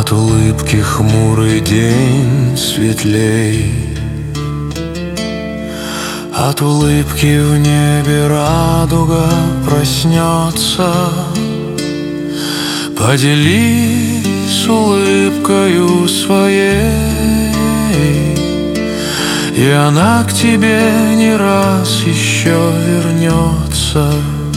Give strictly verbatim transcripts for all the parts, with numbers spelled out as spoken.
От улыбки хмурый день светлей, от улыбки в небе радуга проснется. Поделись улыбкою своей, и она к тебе не раз еще вернется.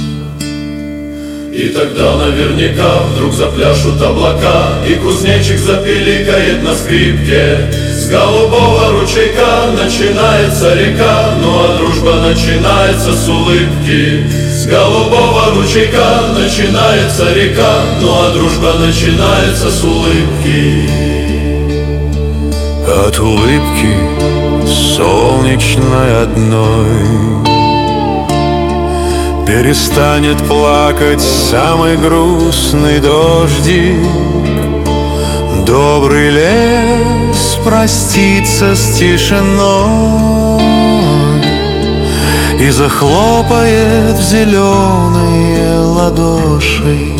И тогда наверняка вдруг запляшут облака, и кузнечик запиликает на скрипке. С голубого ручейка начинается река, ну а дружба начинается с улыбки. С голубого ручейка начинается река, ну а дружба начинается с улыбки. От улыбки солнечной одной перестанет плакать самый грустный дождик. Добрый лес простится с тишиной и захлопает в зеленые ладоши.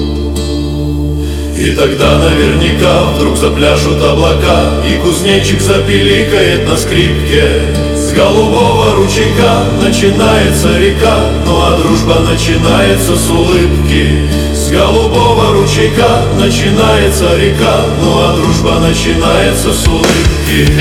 И тогда наверняка вдруг запляшут облака, и кузнечик запиликает на скрипке. С голубого ручейка начинается река, ну а дружба начинается с улыбки. С голубого ручейка начинается река, ну а дружба начинается с улыбки.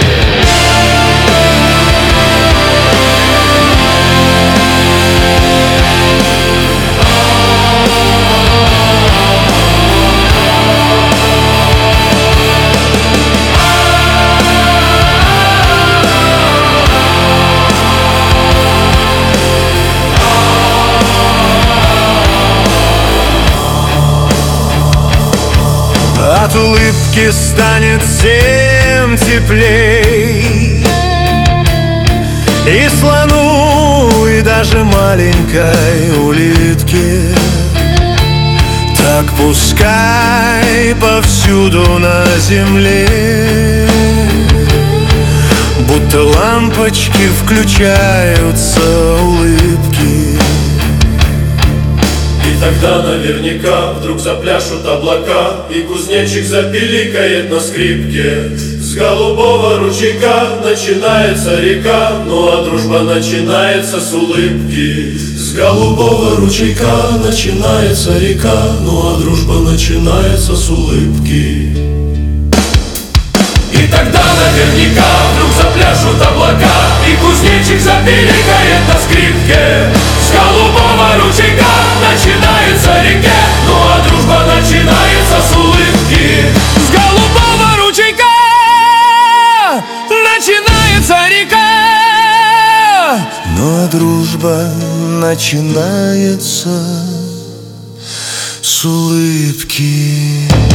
От улыбки станет всем теплей, и слону, и даже маленькой улитке. Так пускай повсюду на земле будто лампочки включаются улыбки. И тогда наверняка вдруг запляшут облака, и кузнечик запиликает на скрипке. С голубого ручейка начинается река, ну а дружба начинается с улыбки. С голубого ручейка начинается река, ну а дружба начинается с улыбки. И тогда наверняка вдруг запляшут облака, и кузнечик запиликает на скрипке. С голубого ручейка начинается река, ну а дружба начинается с улыбки. С голубого ручейка начинается река, но дружба начинается с улыбки.